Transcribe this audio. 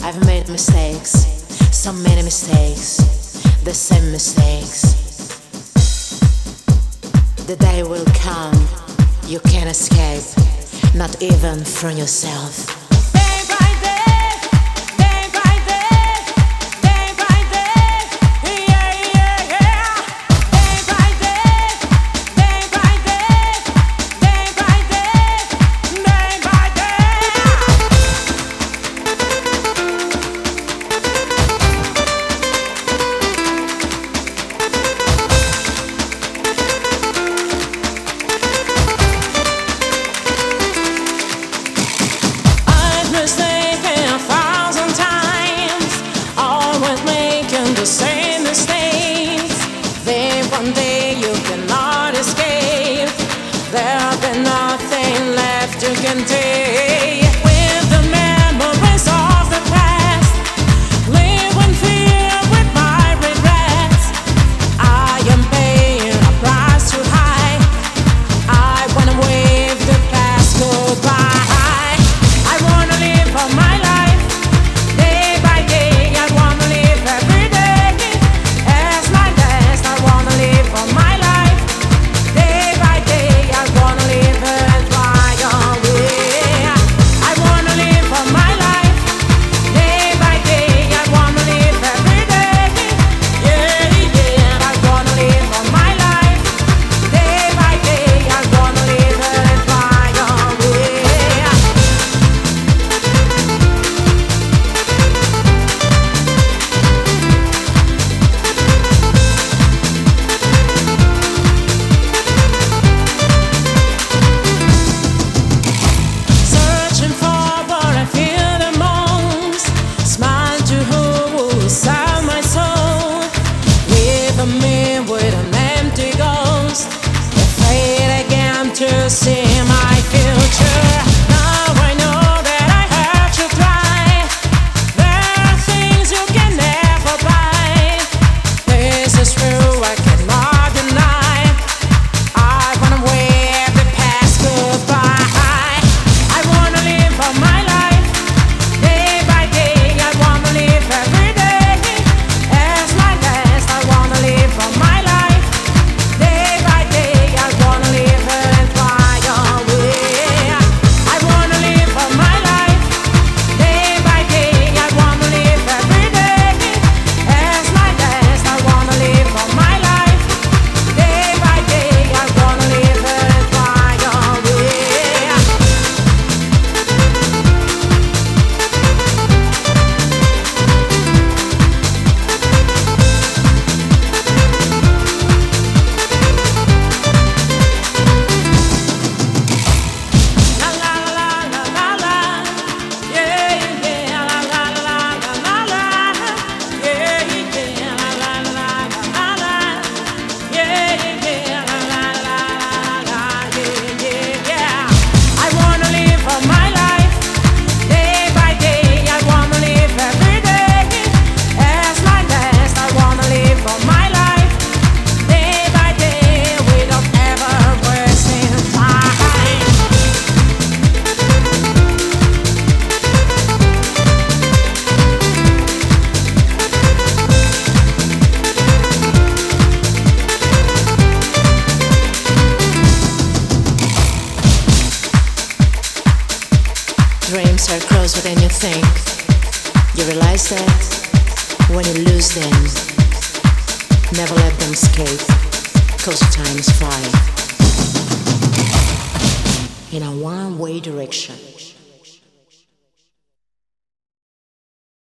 I've made mistakes, so many mistakes, the same mistakes. The day will come, you can't escape, not even from yourself. Same mistakes, then one day you cannot escape. There'll be nothing left to contain. With the memories of the past, live in fear with my regrets. I am paying a price too high. I wanna wave the past goodbye. I wanna live for my life, day by day. I wanna live every day. To see my future. Now I know that I have to try. There are things you can never buy. This is true, I cannot deny. I wanna wave the past goodbye. I wanna live for my life, day by day. I wanna live every day as my best. I wanna live for my life, day by day. I wanna live. Dreams are closer than you think. You realize that when you lose them, never let them escape, 'cause times fly in a one-way direction.